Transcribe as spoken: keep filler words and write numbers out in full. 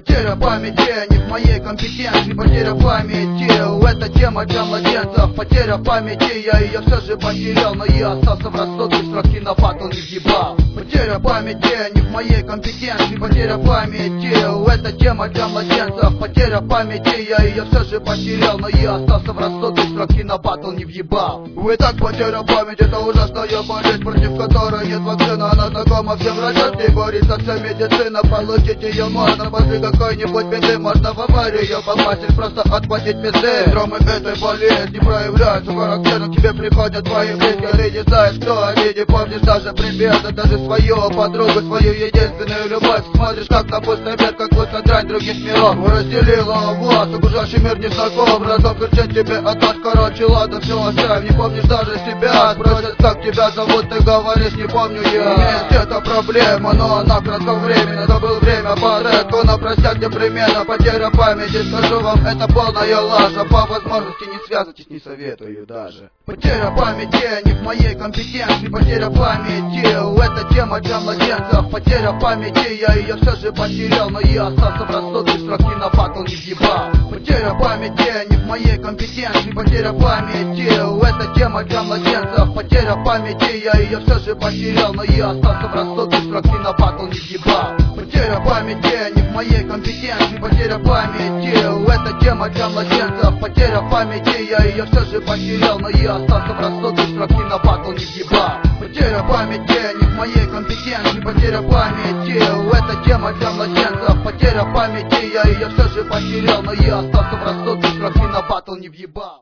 Потеря памяти не в моей компетенции, потеря памяти это тема для младенцев. Потеря памяти, я ее все же потерял, но я остался в рассудке, строки на батл не въебал. Потеря памяти не в моей компетенции, потеря памяти это тема для младенцев. Потеря памяти, я ее все же потерял, но я остался в рассудке, строки на батл не въебал. Вы так, потеря памяти, это ужасная болезнь, против которой нет вакцины. Она знакома всем врачам, не борется вся медицина. Получить ее можно после какой-нибудь беды, можно в аварию попасть или просто отхватить пизды. Синдромы этой болезни проявляются характерно, к тебе приходят твои близкие, ты не знаешь, кто они, не помнишь даже предмета, даже свою подругу, свою единственную любовь. Смотришь как на пустой мир, как будто дрянь других миров разделила вас, окружающий мир не знаком. Разок кричать тебе отдашь, короче, ладно, все оставь. Не помнишь даже себя, спросят, как тебя зовут, ты говоришь, не помню я. Есть эта проблема, но она кратковременна. Забыл время по треку, но простят непременно. Потеря памяти, скажу вам, это полная лажа. По возможности не связывайтесь, не советую даже. Потеря памяти не в моей компетенции, потеря памяти это тема для младенцев. Потеря памяти, я ее все же потерял, но я остался в рассудке, строки на батл не въебал. Потеря памяти не в моей компетенции, потеря памяти это тема для младенцев. Потеря памяти, я ее все же потерял, но я остался в рассудке, строки на батл не въебал. Потеря памяти не в моей компетенции, потеря памяти это тема для младенцев. Потеря памяти, я ее все же потерял, но я остался в рассудке, строки на батл не въебал. Потеря памяти не в моей компетенции, потеря памяти это тема для младенцев. Потеря памяти, я ее все же потерял, но я остался в рассудке, строки на батл не въебал.